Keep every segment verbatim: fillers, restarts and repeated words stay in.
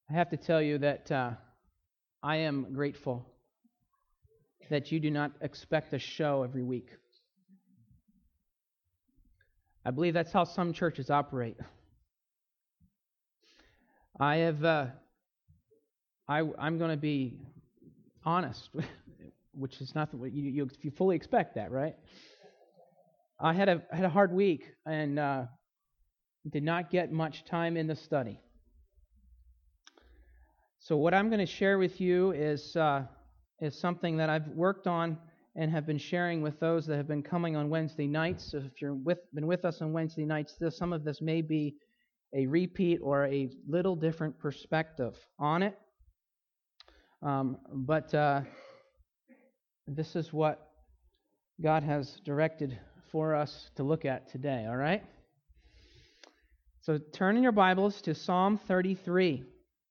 I have to tell you that uh, I am grateful that you do not expect a show every week. I believe that's how some churches operate. I have, uh, I, I'm going to be honest, which is not what you, you, you fully expect that, right? I had a had a hard week and uh, did not get much time in the study. So what I'm going to share with you is uh, is something that I've worked on and have been sharing with those that have been coming on Wednesday nights. So if you've with, been with us on Wednesday nights, this, some of this may be a repeat or a little different perspective on it. Um, but uh, this is what God has directed for us to look at today, all right? So turn in your Bibles to Psalm thirty-three.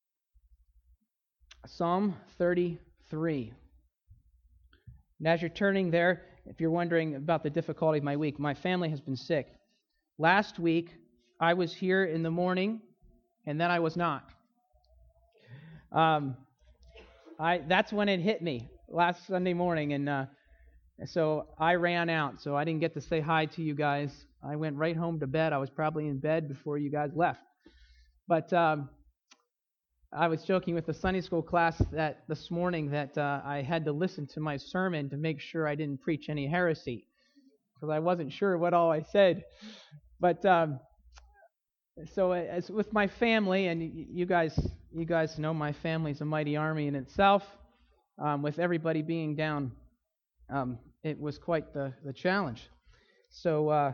Psalm thirty-three. And as you're turning there, if you're wondering about the difficulty of my week, my family has been sick. Last week, I was here in the morning, and then I was not. Um, I that's when it hit me, last Sunday morning, and uh, so I ran out, so I didn't get to say hi to you guys. I went right home to bed. I was probably in bed before you guys left. But um, I was joking with the Sunday school class that this morning that uh, I had to listen to my sermon to make sure I didn't preach any heresy, because I wasn't sure what all I said. But um, so as with my family, and you guys, you guys know my family's a mighty army in itself. Um, with everybody being down, um, it was quite the, the challenge. So uh,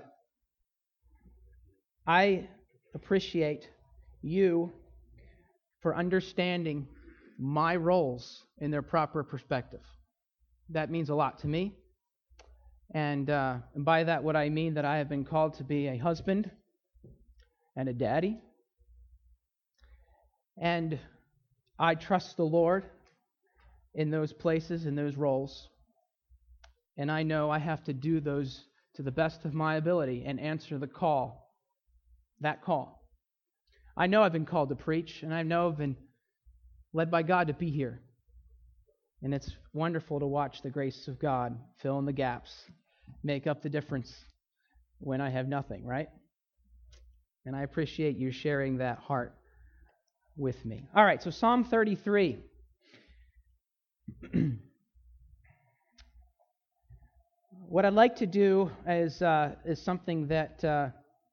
I appreciate you for understanding my roles in their proper perspective. That means a lot to me. And, uh, and by that, what I mean that I have been called to be a husband and a daddy. And I trust the Lord in those places, in those roles. And I know I have to do those to the best of my ability and answer the call, that call. I know I've been called to preach, and I know I've been led by God to be here. And it's wonderful to watch the grace of God fill in the gaps, make up the difference when I have nothing, right? And I appreciate you sharing that heart with me. All right, so Psalm thirty-three. What I'd like to do is uh, is something that... Uh,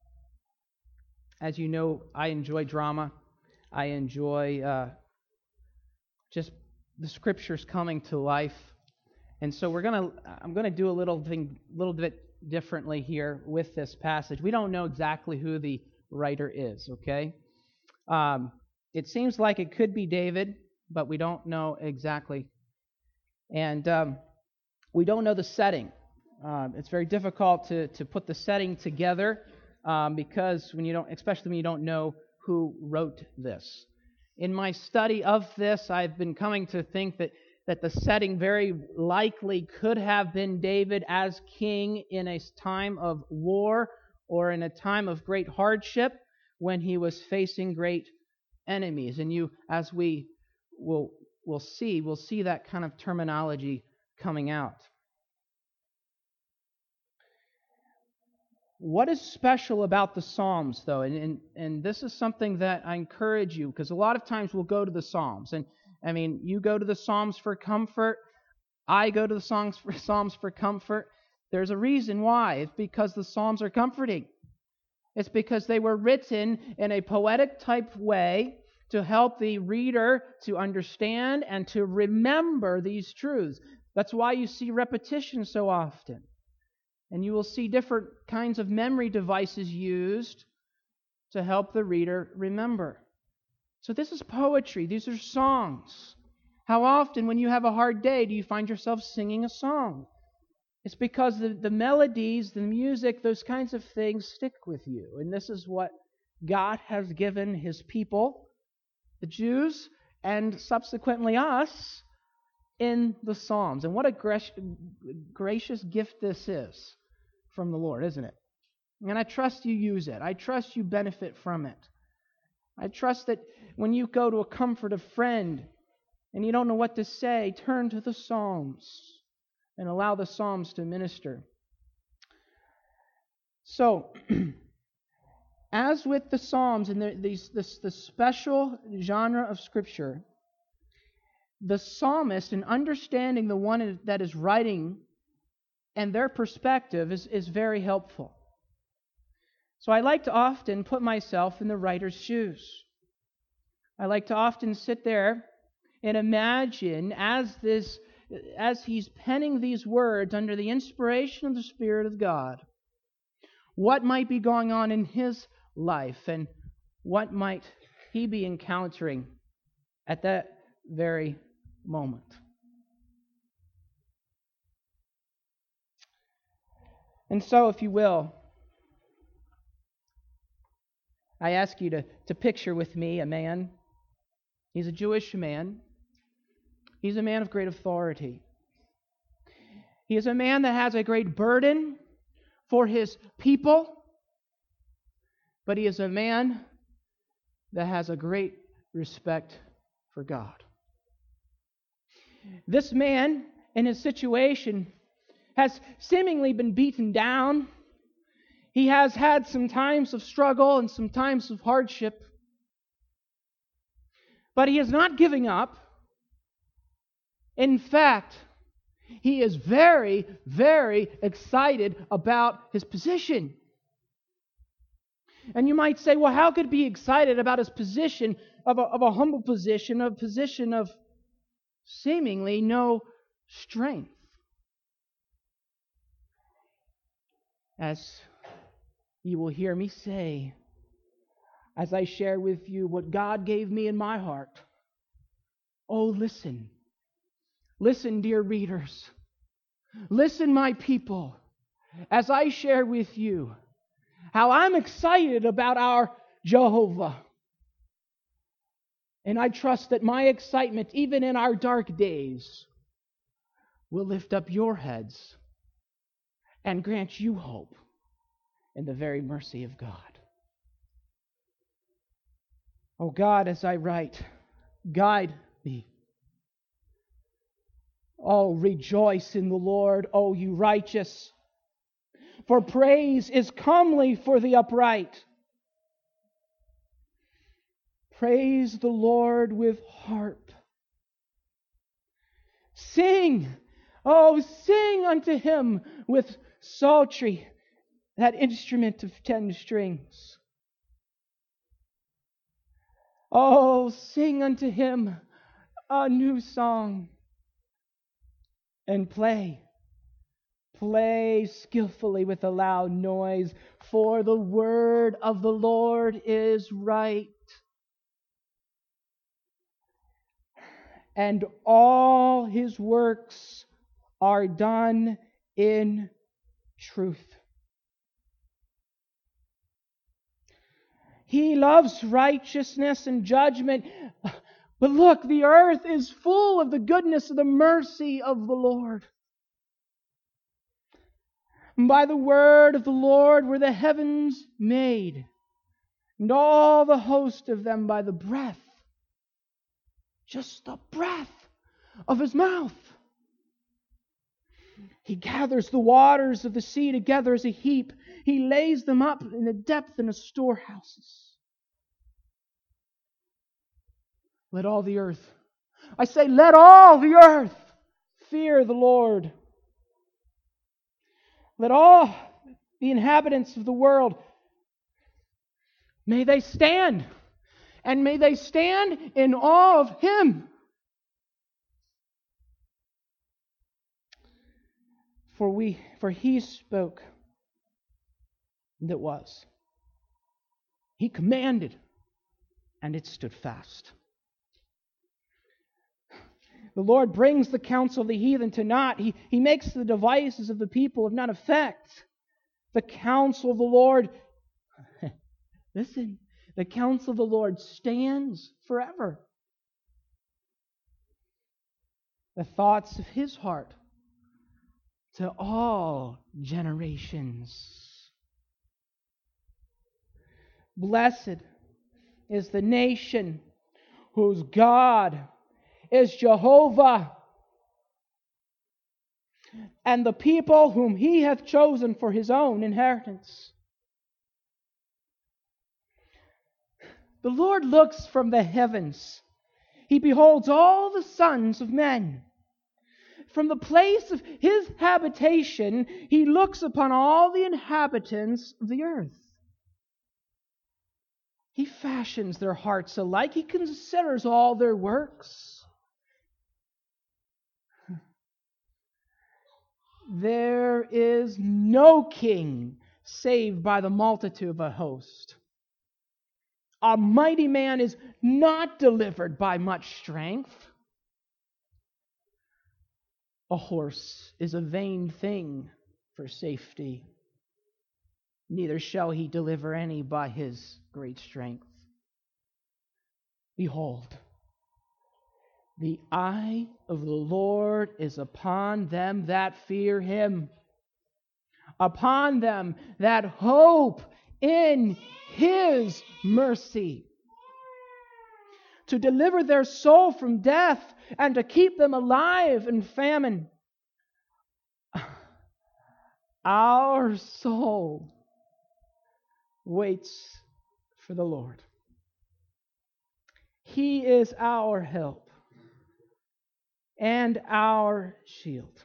As you know, I enjoy drama. I enjoy uh, just the Scriptures coming to life, and so we're gonna. I'm gonna do a little thing, little bit differently here with this passage. We don't know exactly who the writer is. Okay, um, it seems like it could be David, but we don't know exactly, and um, we don't know the setting. Uh, it's very difficult to to put the setting together. Um, because when you don't, especially when you don't know who wrote this. In my study of this, I've been coming to think that, that the setting very likely could have been David as king in a time of war or in a time of great hardship when he was facing great enemies. And you, as we will will see, we'll see that kind of terminology coming out. What is special about the Psalms, though? And, and and this is something that I encourage you, because a lot of times we'll go to the Psalms. And, I mean, you go to the Psalms for comfort. I go to the Psalms for, Psalms for comfort. There's a reason why. It's because the Psalms are comforting. It's because they were written in a poetic type way to help the reader to understand and to remember these truths. That's why you see repetition so often. And you will see different kinds of memory devices used to help the reader remember. So this is poetry. These are songs. How often when you have a hard day do you find yourself singing a song? It's because the, the melodies, the music, those kinds of things stick with you. And this is what God has given His people, the Jews, and subsequently us, in the Psalms. And what a gracious, gracious gift this is from the Lord, isn't it? And I trust you use it. I trust you benefit from it. I trust that when you go to comfort a friend and you don't know what to say, turn to the Psalms and allow the Psalms to minister. So, as with the Psalms and the, these, this, the special genre of Scripture, the psalmist, in understanding the one that is writing and their perspective, is, is very helpful. So I like to often put myself in the writer's shoes. I like to often sit there and imagine as this, as he's penning these words under the inspiration of the Spirit of God, what might be going on in his life and what might he be encountering at that very moment. And so, if you will, I ask you to, to picture with me a man. He's a Jewish man. He's a man of great authority. He is a man that has a great burden for his people, but he is a man that has a great respect for God. This man, in his situation, has seemingly been beaten down. He has had some times of struggle and some times of hardship, but he is not giving up. In fact, he is very, very excited about his position. And you might say, well, how could he be excited about his position, of a, of a humble position, a position of seemingly no strength? As you will hear me say, as I share with you what God gave me in my heart. Oh, listen. Listen, dear readers. Listen, my people, as I share with you how I'm excited about our Jehovah. And I trust that my excitement, even in our dark days, will lift up your heads and grant you hope in the very mercy of God. Oh God, as I write, guide me. Oh, rejoice in the Lord, O you righteous, for praise is comely for the upright. Praise the Lord with harp. Sing, oh, sing unto Him with psaltery, that instrument of ten strings. Oh, sing unto Him a new song, and play, play skillfully with a loud noise, for the word of the Lord is right, and all His works are done in truth. He loves righteousness and judgment. But look, the earth is full of the goodness of the mercy of the Lord. And by the word of the Lord were the heavens made, and all the host of them by the breath, just the breath of His mouth. He gathers the waters of the sea together as a heap. He lays them up in the depth in the storehouses. Let all the earth, I say, let all the earth fear the Lord. Let all the inhabitants of the world, may they stand, and may they stand in awe of Him. For we, for He spoke, and it was. He commanded, and it stood fast. The Lord brings the counsel of the heathen to naught. He, he makes the devices of the people of none effect. The counsel of the Lord, listen, the counsel of the Lord stands forever. The thoughts of His heart to all generations. Blessed is the nation whose God is Jehovah, and the people whom He hath chosen for His own inheritance. The Lord looks from the heavens. He beholds all the sons of men. From the place of His habitation, He looks upon all the inhabitants of the earth. He fashions their hearts alike. He considers all their works. There is no king saved by the multitude of a host. A mighty man is not delivered by much strength. A horse is a vain thing for safety. Neither shall he deliver any by his great strength. Behold, the eye of the Lord is upon them that fear Him, upon them that hope in His mercy, to deliver their soul from death and to keep them alive in famine. Our soul waits for the Lord. He is our help and our shield.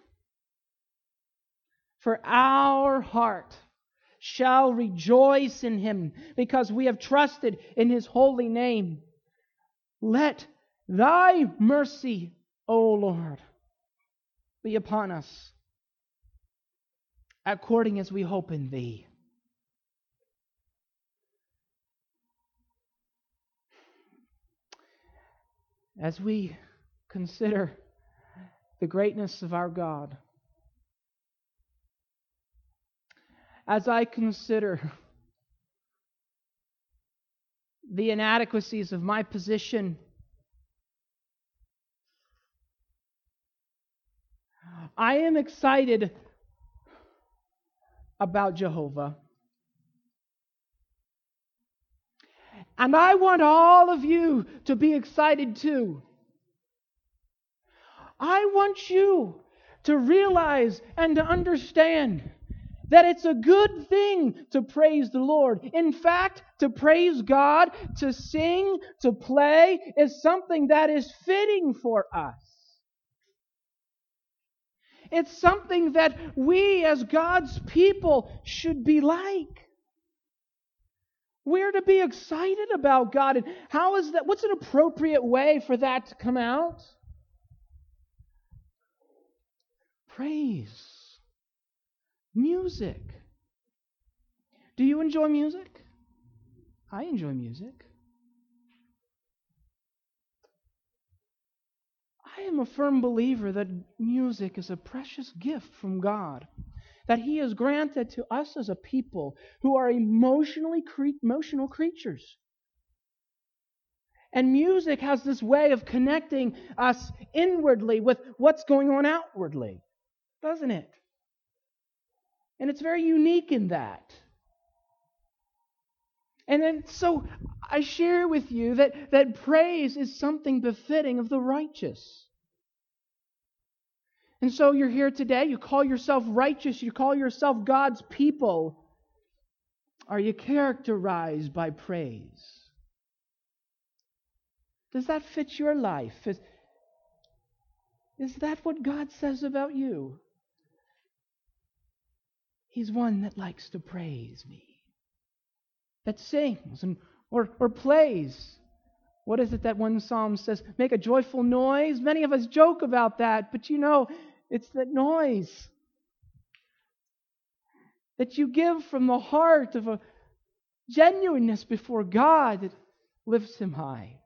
For our heart shall rejoice in Him, because we have trusted in His holy name. Let Thy mercy, O Lord, be upon us, according as we hope in Thee. As we consider the greatness of our God, as I consider the inadequacies of my position, I am excited about Jehovah. And I want all of you to be excited too. I want you to realize and to understand that it's a good thing to praise the Lord. In fact, to praise God, to sing, to play, is something that is fitting for us. It's something that we as God's people should be like. We're to be excited about God. And how is that? What's an appropriate way for that to come out? Praise. Music. Do you enjoy music? I enjoy music. I am a firm believer that music is a precious gift from God, that He has granted to us as a people who are emotionally cre- emotional creatures. And music has this way of connecting us inwardly with what's going on outwardly, doesn't it? And it's very unique in that. And then so I share with you that, that praise is something befitting of the righteous. And so you're here today, you call yourself righteous, you call yourself God's people. Are you characterized by praise? Does that fit your life? Is, is that what God says about you? He's one that likes to praise me, that sings and or, or plays. What is it that one psalm says? Make a joyful noise. Many of us joke about that, but you know, it's that noise that you give from the heart of a genuineness before God that lifts Him high.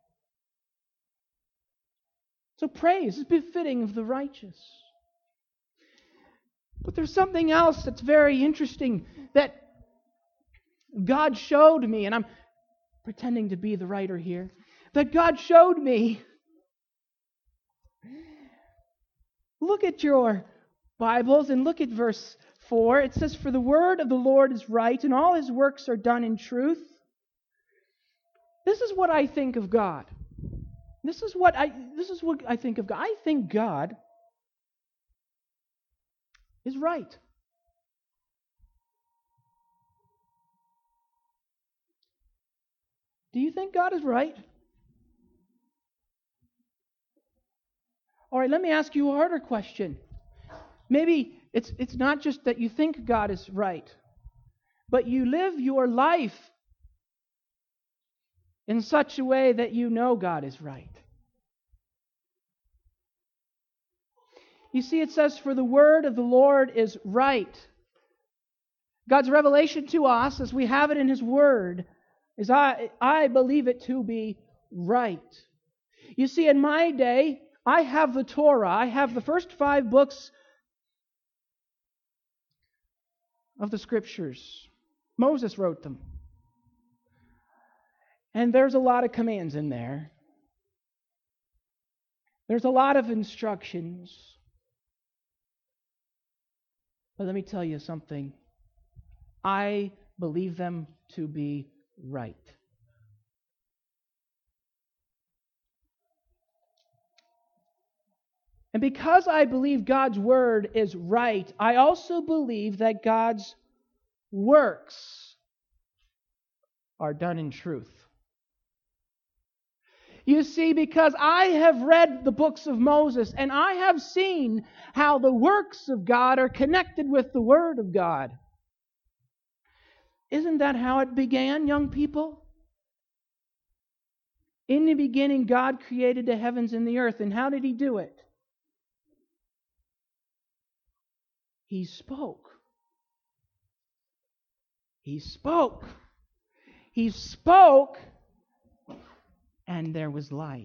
So praise is befitting of the righteous. But there's something else that's very interesting that God showed me, and I'm pretending to be the writer here, that God showed me. Look at your Bibles and look at verse four. It says, "For the word of the Lord is right, and all His works are done in truth." This is what I think of God. This is what I this is what I think of God. I think God is right. Do you think God is right? All right, let me ask you a harder question. Maybe it's it's not just that you think God is right, but you live your life in such a way that you know God is right. You see, it says, "For the word of the Lord is right." God's revelation to us, as we have it in His Word, is I, I believe it to be right. You see, in my day, I have the Torah. I have the first five books of the Scriptures. Moses wrote them. And there's a lot of commands in there. There's a lot of instructions. But let me tell you something. I believe them to be right. And because I believe God's Word is right, I also believe that God's works are done in truth. You see, because I have read the books of Moses, and I have seen how the works of God are connected with the Word of God. Isn't that how it began, young people? In the beginning, God created the heavens and the earth. And how did He do it? He spoke. He spoke. He spoke, and there was light.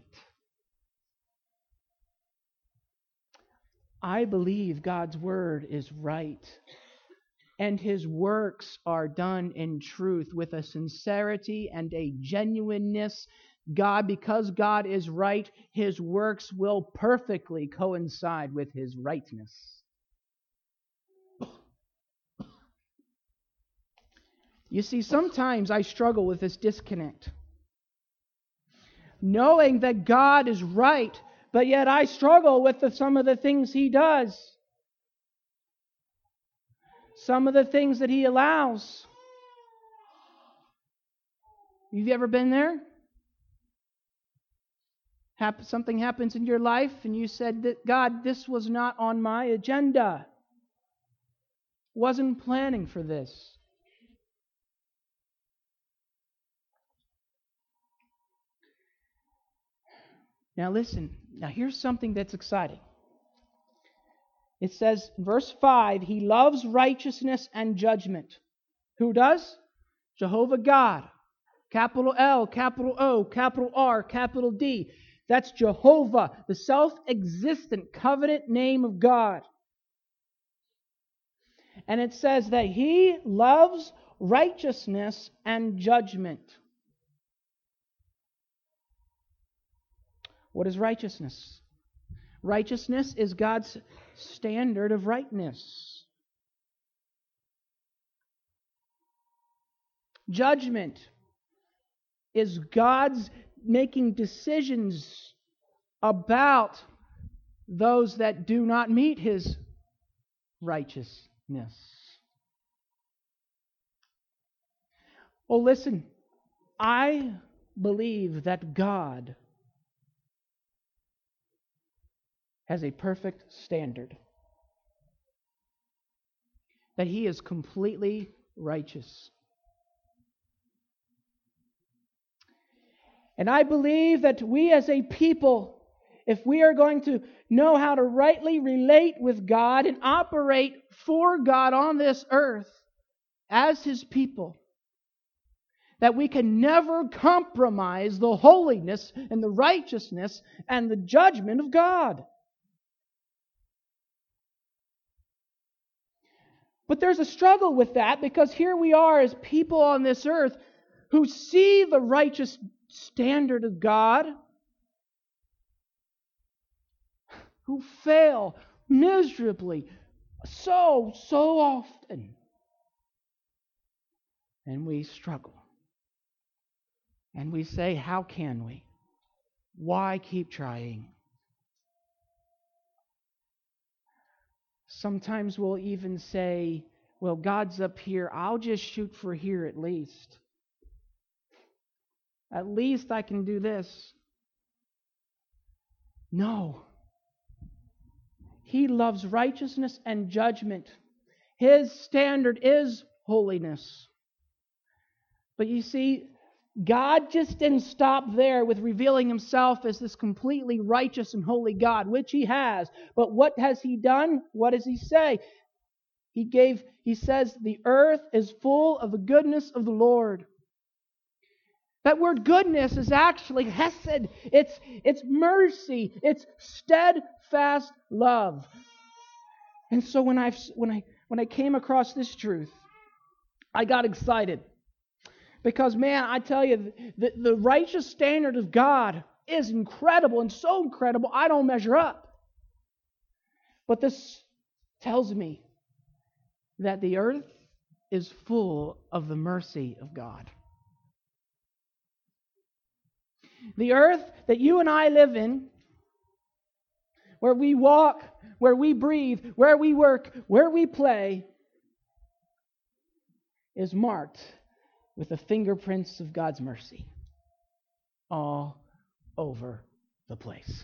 I believe God's Word is right. And His works are done in truth with a sincerity and a genuineness. God, because God is right, His works will perfectly coincide with His rightness. You see, sometimes I struggle with this disconnect. Knowing that God is right, but yet I struggle with the, some of the things He does. Some of the things that He allows. Have you ever been there? Hap- something happens in your life and you said that, God, this was not on my agenda. Wasn't planning for this. Now listen, now here's something that's exciting. It says, verse five, He loves righteousness and judgment. Who does? Jehovah God. Capital L, capital O, capital R, capital D. That's Jehovah, the self-existent covenant name of God. And it says that He loves righteousness and judgment. What is righteousness? Righteousness is God's standard of rightness. Judgment is God's making decisions about those that do not meet His righteousness. Oh, listen, I believe that God has a perfect standard. That He is completely righteous. And I believe that we as a people, if we are going to know how to rightly relate with God and operate for God on this earth as His people, that we can never compromise the holiness and the righteousness and the judgment of God. But there's a struggle with that because here we are as people on this earth who see the righteous standard of God, who fail miserably so, so often. And we struggle. And we say, how can we? Why keep trying? Sometimes we'll even say, well, God's up here. I'll just shoot for here at least. At least I can do this. No. He loves righteousness and judgment. His standard is holiness. But you see, God just didn't stop there with revealing Himself as this completely righteous and holy God, which He has. But what has He done? What does He say? He gave, He says, the earth is full of the goodness of the Lord. That word goodness is actually hesed. It's, it's mercy. It's steadfast love. And so when I when I when I came across this truth, I got excited. Because, man, I tell you, the, the righteous standard of God is incredible, and so incredible, I don't measure up. But this tells me that the earth is full of the mercy of God. The earth that you and I live in, where we walk, where we breathe, where we work, where we play, is marked with the fingerprints of God's mercy all over the place.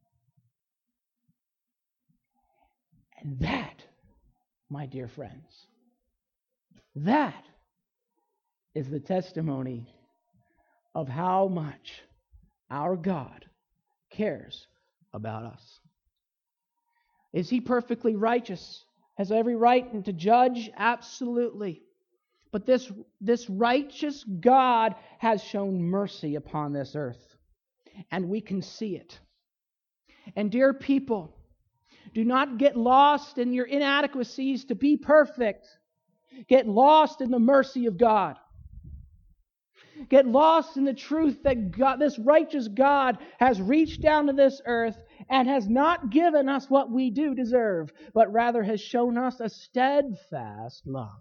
And that, my dear friends, that is the testimony of how much our God cares about us. Is He perfectly righteous? Has every right to judge? Absolutely. But this, this righteous God has shown mercy upon this earth. And we can see it. And dear people, do not get lost in your inadequacies to be perfect. Get lost in the mercy of God. Get lost in the truth that God, this righteous God has reached down to this earth and has not given us what we do deserve, but rather has shown us a steadfast love.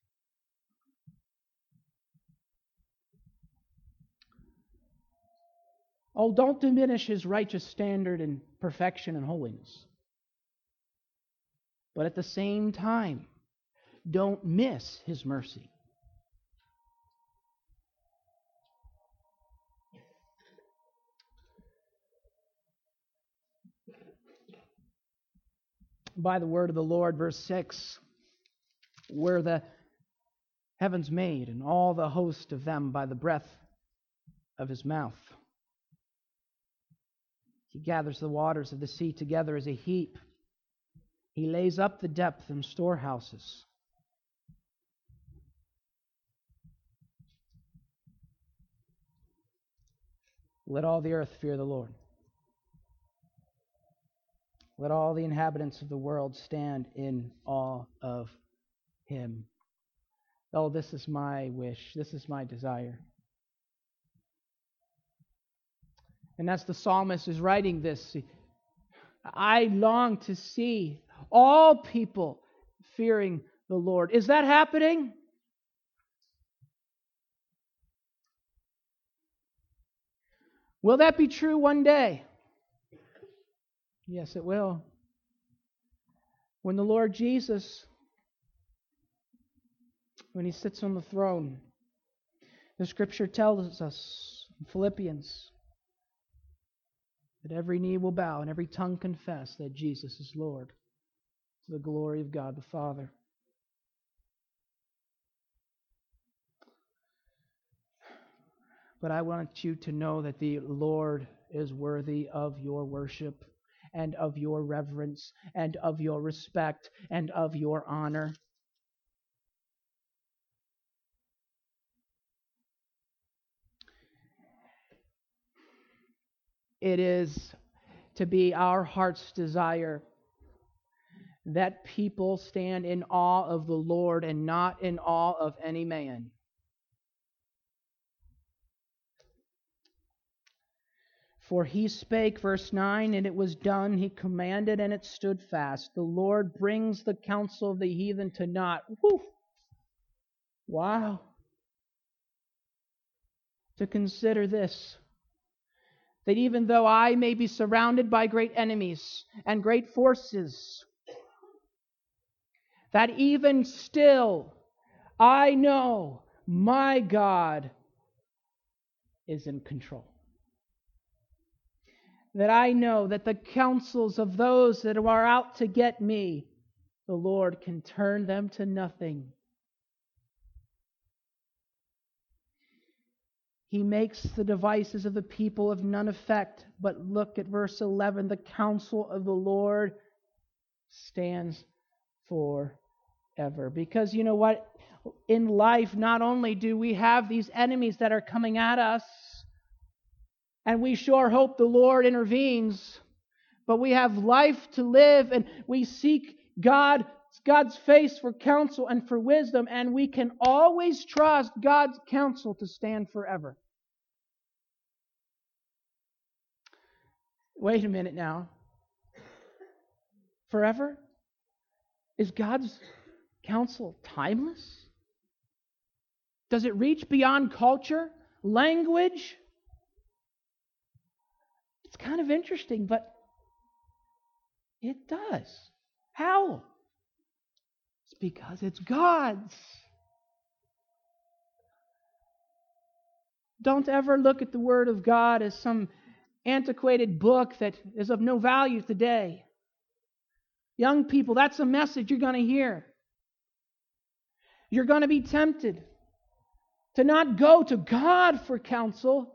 Oh, don't diminish His righteous standard in perfection and holiness. But at the same time, don't miss His mercy. By the word of the Lord, verse six, were the heavens made, and all the host of them by the breath of His mouth. He gathers the waters of the sea together as a heap. He lays up the depth in storehouses. Let all the earth fear the Lord. Let all the inhabitants of the world stand in awe of Him. Oh, this is my wish. This is my desire. And as the psalmist is writing this, I long to see all people fearing the Lord. Is that happening? Will that be true one day? Yes, it will. When the Lord Jesus, when He sits on the throne, the Scripture tells us in Philippians that every knee will bow and every tongue confess that Jesus is Lord, to the glory of God the Father. But I want you to know that the Lord is worthy of your worship and of your reverence and of your respect and of your honor. It is to be our heart's desire that people stand in awe of the Lord and not in awe of any man. For He spake, verse nine, and it was done. He commanded, and it stood fast. The Lord brings the counsel of the heathen to naught. Woo! Wow. to consider this, that even though I may be surrounded by great enemies and great forces, that even still I know my God is in control. That I know that the counsels of those that are out to get me, the Lord can turn them to nothing. He makes the devices of the people of none effect. But look at verse eleven. The counsel of the Lord stands forever. Because you know what? In life, not only do we have these enemies that are coming at us, and we sure hope the Lord intervenes, but we have life to live, and we seek God, God's face for counsel and for wisdom, and we can always trust God's counsel to stand forever. Wait a minute now. Forever? Is God's counsel timeless? Does it reach beyond culture, language? It's kind of interesting, but it does. How? It's because it's God's. Don't ever look at the Word of God as some antiquated book that is of no value today. Young people, that's a message you're going to hear. You're going to be tempted to not go to God for counsel,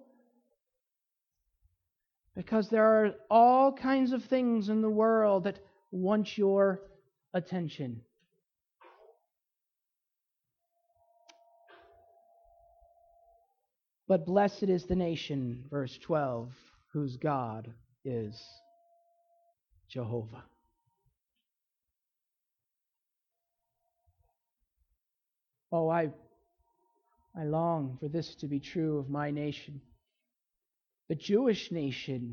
because there are all kinds of things in the world that want your attention. But blessed is the nation, verse twelve, whose God is Jehovah. Oh, I, I long for this to be true of my nation. The Jewish nation.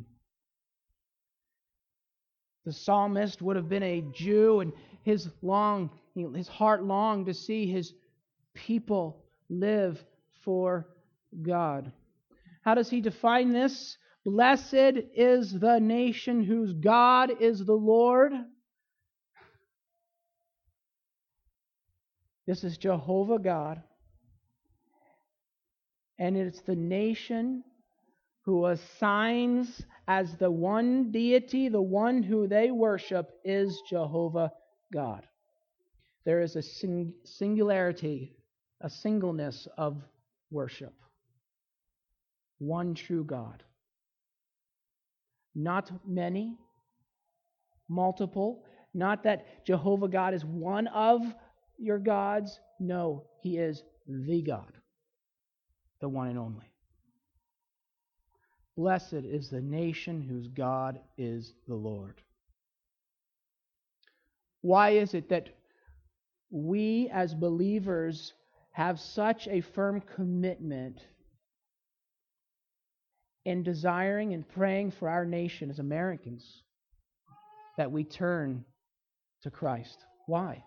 The psalmist would have been a Jew, and his long, his heart longed to see his people live for God. How does he define this? Blessed is the nation whose God is the Lord. This is Jehovah God. And it's the nation who assigns as the one deity, the one who they worship, is Jehovah God. There is a sing- singularity, a singleness of worship. One true God. Not many, multiple. Not that Jehovah God is one of your gods. No, He is the God, the one and only. Blessed is the nation whose God is the Lord. Why is it that we as believers have such a firm commitment in desiring and praying for our nation as Americans that we turn to Christ? Why?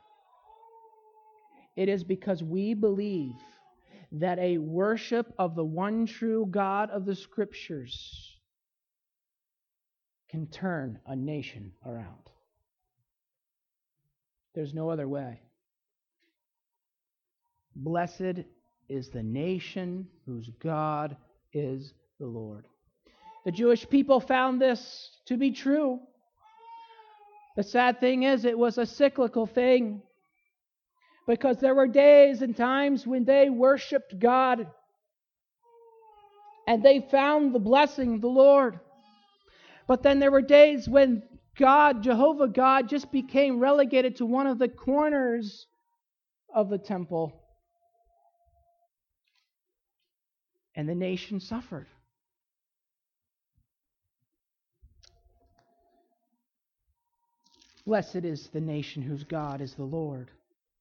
It is because we believe that a worship of the one true God of the Scriptures can turn a nation around. There's no other way. Blessed is the nation whose God is the Lord. The Jewish people found this to be true. The sad thing is, it was a cyclical thing, because there were days and times when they worshiped God and they found the blessing of the Lord. But then there were days when God, Jehovah God, just became relegated to one of the corners of the temple. And the nation suffered. Blessed is the nation whose God is the Lord,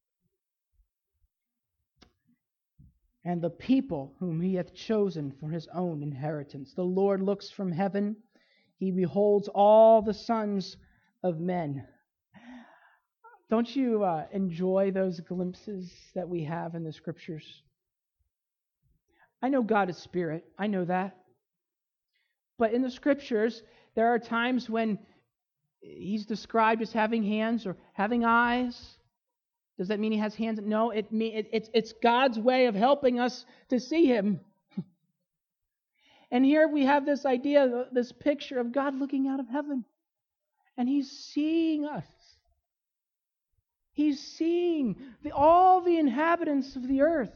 and the people whom He hath chosen for His own inheritance. The Lord looks from heaven. He beholds all the sons of men. Don't you uh, enjoy those glimpses that we have in the Scriptures? I know God is spirit. I know that. But in the Scriptures, there are times when He's described as having hands or having eyes. Does that mean He has hands? No, it mean it, it's it's God's way of helping us to see Him. And here we have this idea, this picture of God looking out of heaven. And He's seeing us. He's seeing the, all the inhabitants of the earth.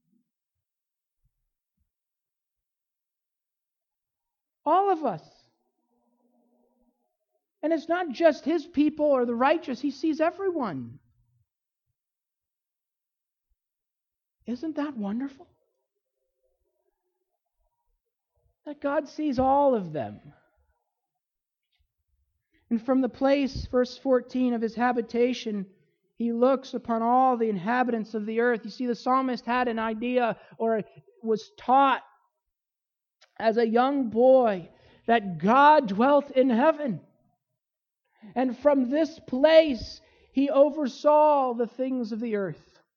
All of us. And it's not just His people or the righteous. He sees everyone. Isn't that wonderful? That God sees all of them. And from the place, verse fourteen, of His habitation, He looks upon all the inhabitants of the earth. You see, the psalmist had an idea, or was taught as a young boy, that God dwelt in heaven. And from this place, he oversaw the things of the earth.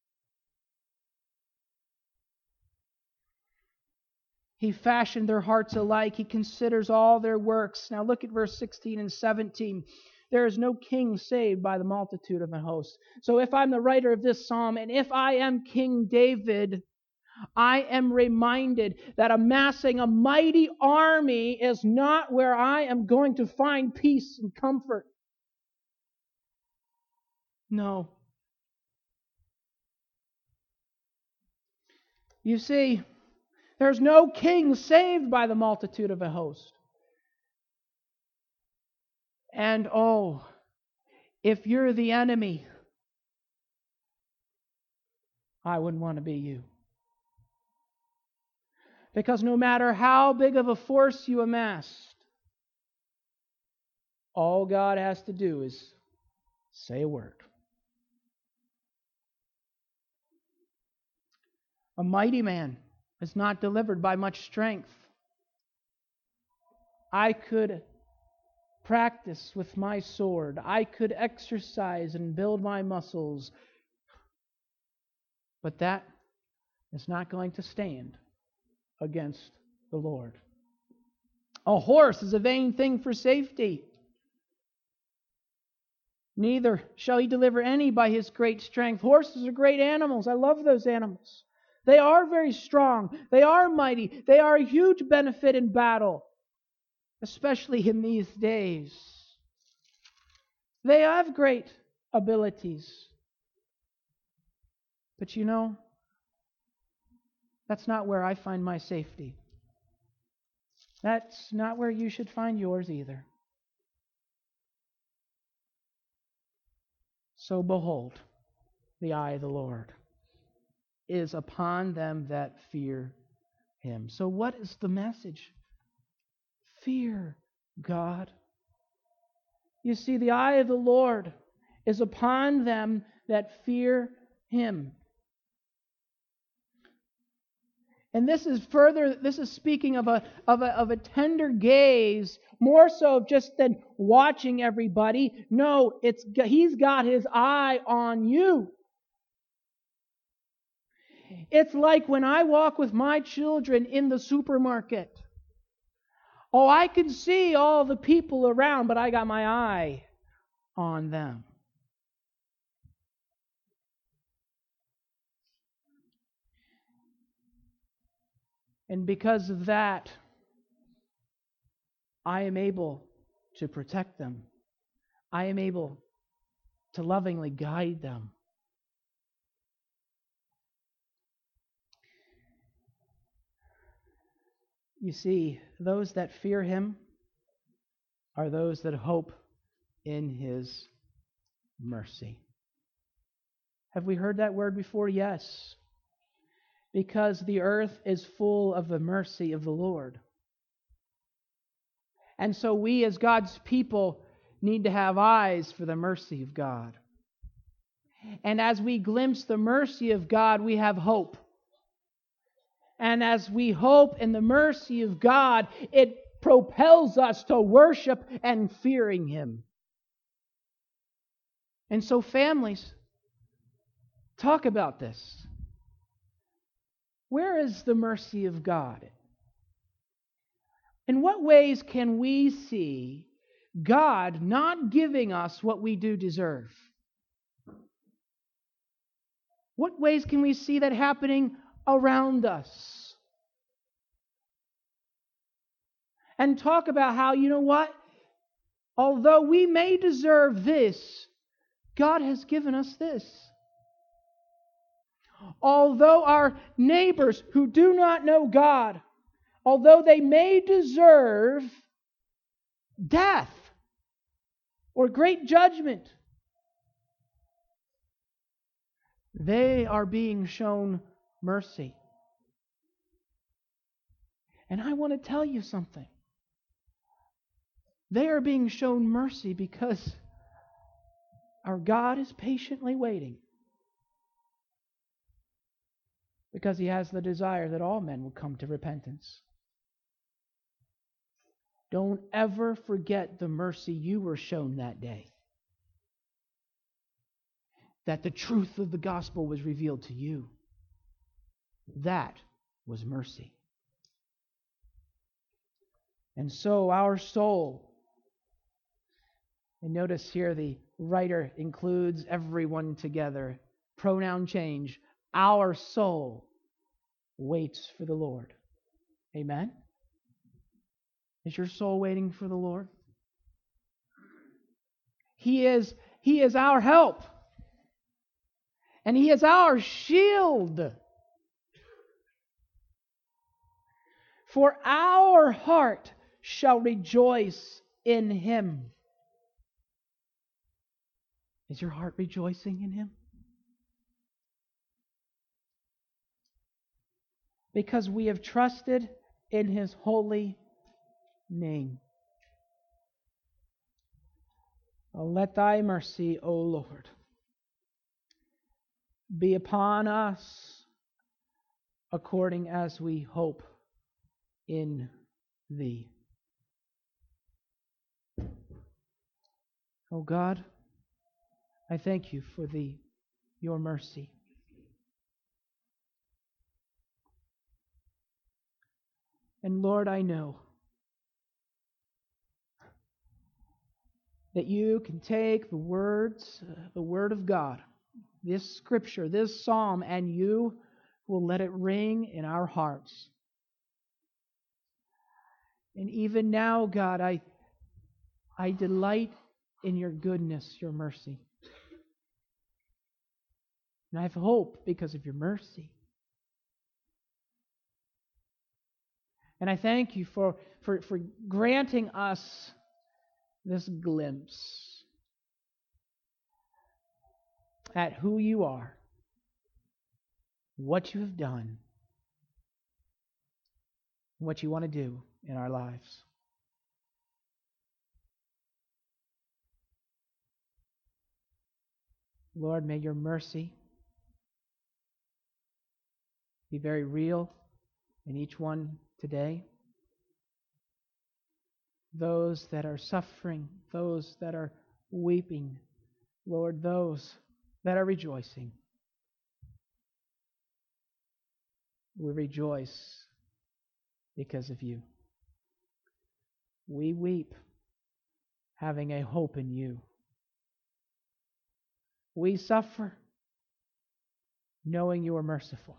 He fashioned their hearts alike. He considers all their works. Now look at verse sixteen and seventeen. There is no king saved by the multitude of a host. So if I'm the writer of this psalm, and if I am King David, I am reminded that amassing a mighty army is not where I am going to find peace and comfort. No. You see, there's no king saved by the multitude of a host. And oh, if you're the enemy, I wouldn't want to be you. Because no matter how big of a force you amassed, all God has to do is say a word. A mighty man is not delivered by much strength. I could practice with my sword. I could exercise and build my muscles. But that is not going to stand against the Lord. A horse is a vain thing for safety. Neither shall he deliver any by his great strength. Horses are great animals. I love those animals. They are very strong. They are mighty. They are a huge benefit in battle, especially in these days. They have great abilities. But you know, that's not where I find my safety. That's not where you should find yours either. So behold, the eye of the Lord is upon them that fear Him. So what is the message? Fear God. You see, the eye of the Lord is upon them that fear Him. And this is further, this is speaking of a, of a, of a tender gaze, more so just than watching everybody. No, it's He's got His eye on you. It's like when I walk with my children in the supermarket. Oh, I can see all the people around, but I got my eye on them. And because of that, I am able to protect them. I am able to lovingly guide them. You see, those that fear Him are those that hope in His mercy. Have we heard that word before? Yes. Because the earth is full of the mercy of the Lord. And so we as God's people need to have eyes for the mercy of God. And as we glimpse the mercy of God, we have hope. And as we hope in the mercy of God, it propels us to worship and fearing Him. And so families, talk about this. Where is the mercy of God? In what ways can we see God not giving us what we do deserve? What ways can we see that happening around us? And talk about how, you know what? Although we may deserve this, God has given us this. Although our neighbors who do not know God, although they may deserve death or great judgment, they are being shown mercy. And I want to tell you something. They are being shown mercy because our God is patiently waiting. Because He has the desire that all men will come to repentance. Don't ever forget the mercy you were shown that day. That the truth of the gospel was revealed to you. That was mercy. And so our soul, and notice here the writer includes everyone together, pronoun change, our soul waits for the Lord. Amen? Is your soul waiting for the Lord? He is, He is our help. And He is our shield. For our heart shall rejoice in Him. Is your heart rejoicing in Him? Because we have trusted in His holy name. Oh, let Thy mercy, O Lord, be upon us according as we hope in Thee. Oh God, I thank You for the Your mercy. And Lord, I know that You can take the words, uh, the Word of God, this Scripture, this Psalm, and You will let it ring in our hearts. And even now, God, I, I delight in Your goodness, Your mercy. And I have hope because of Your mercy. And I thank You for, for, for granting us this glimpse at who You are, what You have done, what You want to do in our lives. Lord, may Your mercy be very real in each one today. Those that are suffering, those that are weeping, Lord, those that are rejoicing. We rejoice because of You. We weep having a hope in You. We suffer knowing You are merciful.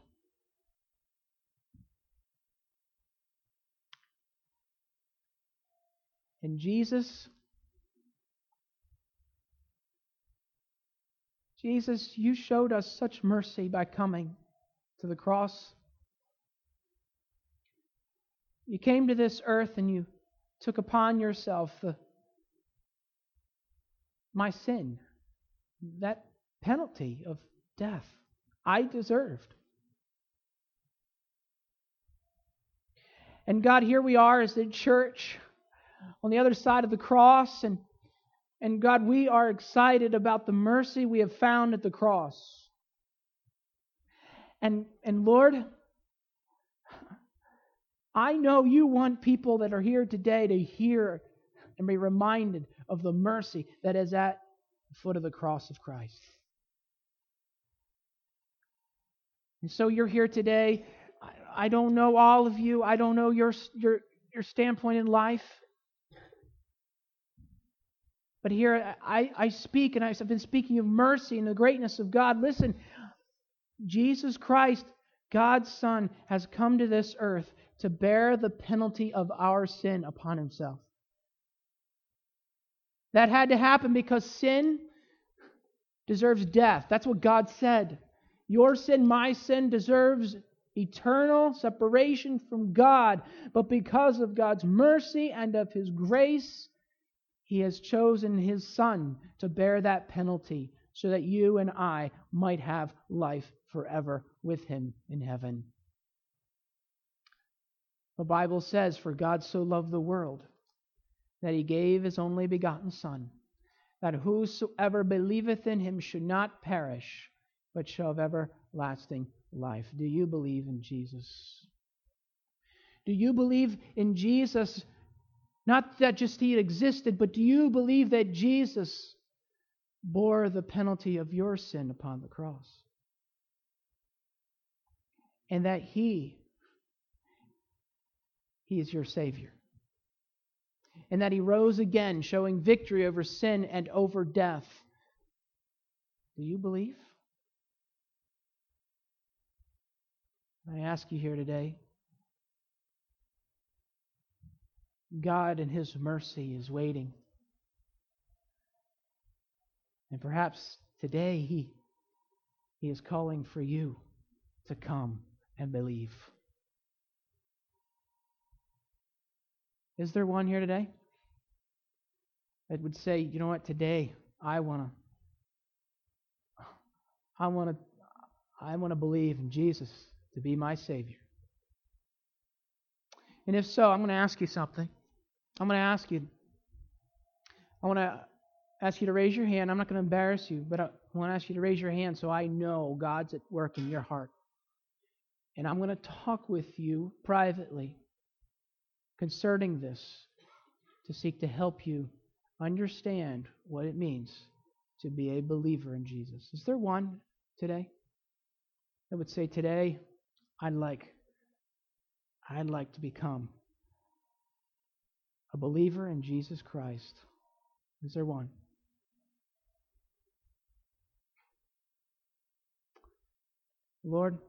And Jesus, Jesus, You showed us such mercy by coming to the cross. You came to this earth and You took upon Yourself the, my sin, that penalty of death I deserved. And God, here we are as the church on the other side of the cross, and, and God, we are excited about the mercy we have found at the cross. And, and Lord, I know You want people that are here today to hear and be reminded of the mercy that is at the foot of the cross of Christ. And so You're here today. I don't know all of you. I don't know your, your, your standpoint in life. But here I, I speak, and I've been speaking of mercy and the greatness of God. Listen, Jesus Christ, God's Son, has come to this earth to bear the penalty of our sin upon Himself. That had to happen because sin deserves death. That's what God said. Your sin, my sin, deserves eternal separation from God. But because of God's mercy and of His grace, He has chosen His Son to bear that penalty so that you and I might have life forever with Him in heaven. The Bible says, "For God so loved the world that He gave His only begotten Son, that whosoever believeth in Him should not perish, but shall have everlasting life." Do you believe in Jesus? Do you believe in Jesus? Not that just He existed, but do you believe that Jesus bore the penalty of your sin upon the cross? And that He, He is your Savior. And that He rose again, showing victory over sin and over death. Do you believe? I ask you here today. God in His mercy is waiting. And perhaps today He, he is calling for you to come and believe. Is there one here today that would say, you know what, today I want to I want to I want to believe in Jesus to be my Savior? And if so, I'm going to ask you something. I'm going to ask you I want to ask you to raise your hand. I'm not going to embarrass you, but I want to ask you to raise your hand so I know God's at work in your heart. And I'm going to talk with you privately concerning this to seek to help you understand what it means to be a believer in Jesus. Is there one today that would say, today I'd like I'd like to become a believer in Jesus Christ? Is there one? Lord,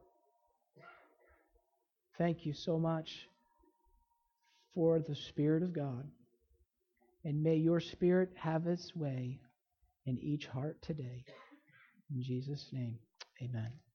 thank you so much for the Spirit of God. And may your Spirit have its way in each heart today. In Jesus' name, amen.